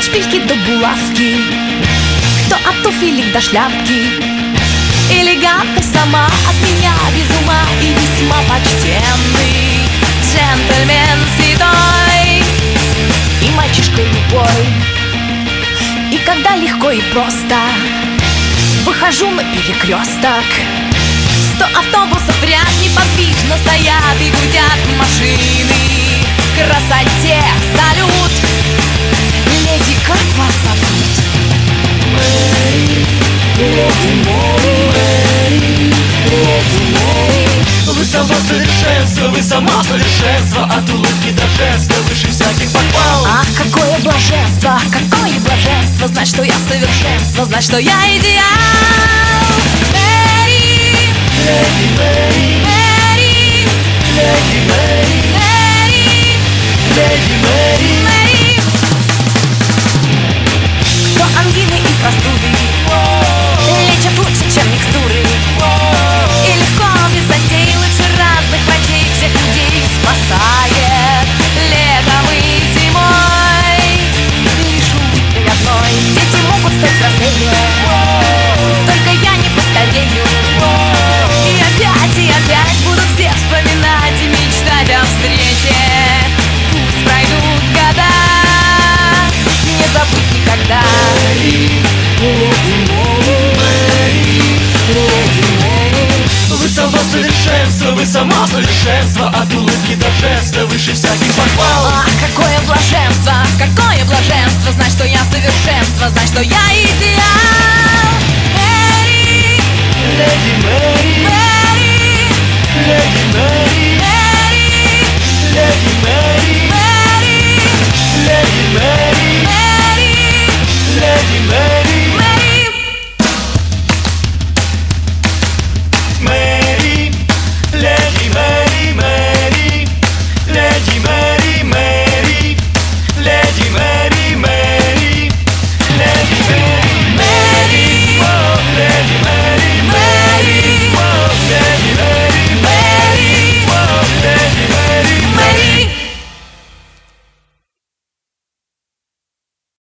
шпильки до булавки, кто от туфелек до шляпки. Элегантность сама от меня без ума и весьма почтенный джентльмен седой и мальчишка любой. И когда легко и просто выхожу на перекресток, 100 автобусов в ряд неподвижно стоят и гудят машины. Красоте салют. Леди, как вас зовут? Мэри, леди Мэри, леди Мэри. Вы само совершенство, вы само совершенство, от улыбки до жеста выше всяких похвал. Ах, какое блаженство, какое блаженство, знать, что я совершенство, знать, что я идеал. Мэри, Леди Мэри, Мэри, леди Мэри, Мэри, леди Мэри. Мэри. Кто ангины и простуды лечат лучше, чем микстуры, и легко, без затей, лучше разных врачей всех людей спасает летом и зимой. Лишь улыбкой одной дети могут стать взрослее, только я не постарею. И опять будут все вспоминать и мечтать о встрече. Пусть пройдут года, не забыть никогда. Вы само совершенство, вы само совершенство, от улыбки до жеста выше всяких похвал. Ах, какое блаженство, знать, что я совершенство, знать, что я